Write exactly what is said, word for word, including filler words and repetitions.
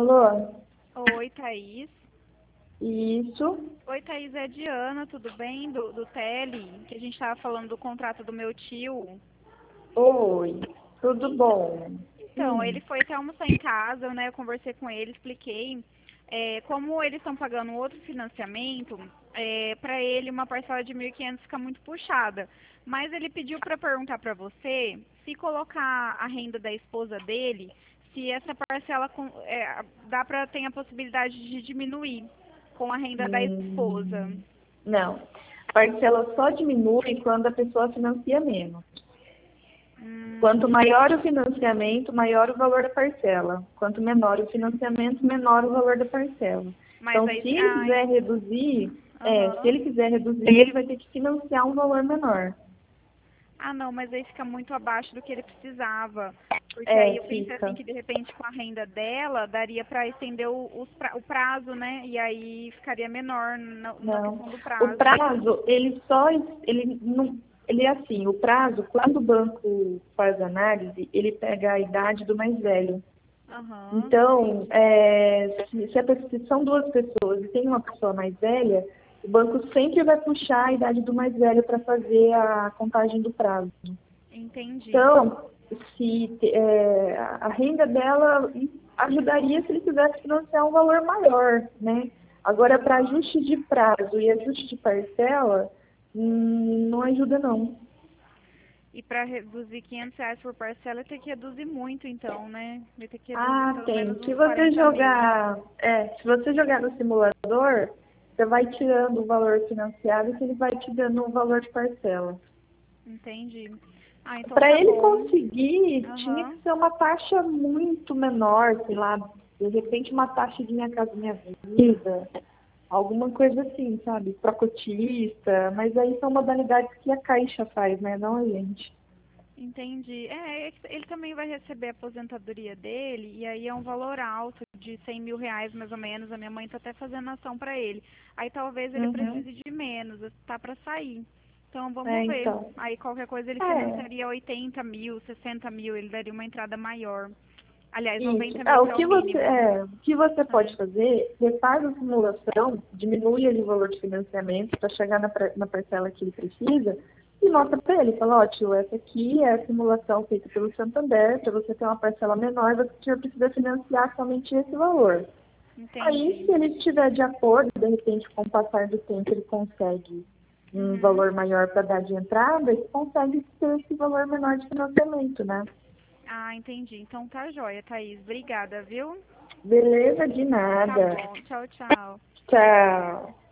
Alô? Oi, Thaís. Isso. Oi, Thaís, é a Diana, tudo bem? Do, do Tele, que a gente estava falando do contrato do meu tio. Oi. Tudo Então, bom? então, Hum. ele foi até almoçar em casa, né? Eu conversei com ele, expliquei. É, como eles estão pagando outro financiamento, é, para ele uma parcela de mil e quinhentos fica muito puxada. Mas ele pediu para perguntar para você se colocar a renda da esposa dele, se essa parcela com- é, dá para ter a possibilidade de diminuir com a renda da esposa. Hum. Não. Parcela só diminui quando a pessoa financia menos. Quanto Hum, maior o financiamento, maior o valor da parcela. Quanto menor o financiamento, menor o valor da parcela. mas Então, aí. se ele Ai, quiser reduzir, é, se aham. ele quiser reduzir, ele vai ter que financiar um valor menor. Ah, não, mas aí fica muito abaixo do que ele precisava. Porque aí É, eu pensei assim fica. que de repente com a renda dela daria para estender o, os pra- o prazo, né? E aí ficaria menor na, na Não. questão do O prazo. prazo, ele só, ele não, ele é assim, o prazo, quando o banco faz análise, ele pega a idade do mais velho. Aham, Então, é, se, se, a pessoa- se são duas pessoas e tem uma pessoa mais velha, o banco sempre vai puxar a idade do mais velho para fazer a contagem do prazo. entendi. Então, se é, a renda dela ajudaria se ele quisesse financiar um valor maior, né? Agora, para Aham. ajuste de prazo e ajuste de parcela, hum, não ajuda não. E para reduzir quinhentos reais por parcela, tem que reduzir muito então, né? Vai ter que reduzir Ah, pelo tem. menos Se uns você quarenta mil. jogar, é, se você jogar no simulador, você vai tirando o valor financiado que ele vai te dando o valor de parcela. Entendi. Ah, então Para tá ele bom. conseguir, tinha Aham. que ser uma taxa muito menor, sei lá, de repente uma taxa de Minha Casa Minha Vida, alguma coisa assim, sabe? Para cotista, mas aí são modalidades que a Caixa faz, né? Não a gente. Entendi. É, ele também vai receber a aposentadoria dele, e aí é um valor alto, de cem mil reais mais ou menos. A minha mãe tá até fazendo ação para ele. Aí talvez ele Uhum. precise de menos, tá para sair. Então É, vamos ver. então. Aí qualquer coisa ele É, financiaria oitenta mil, sessenta mil, ele daria uma entrada maior. Aliás, isso. noventa Ah, mil o que é o que você, mínimo. é, o que você pode É, fazer, você faz a simulação, diminui ali o valor de financiamento para chegar na, par- na parcela que ele precisa e mostra para ele. Fala, ó, tio, essa aqui é a simulação feita pelo Santander, para você ter uma parcela menor, você precisa financiar somente esse valor. Aí, entendi. se ele estiver de acordo, de repente, com o passar do tempo, ele consegue um Uhum. valor maior para dar de entrada, ele consegue ter esse valor menor de financiamento, né? Ah, entendi. Então tá joia, Thaís. Obrigada, viu? Beleza, de Tá nada. bom. Tchau, tchau. Tchau.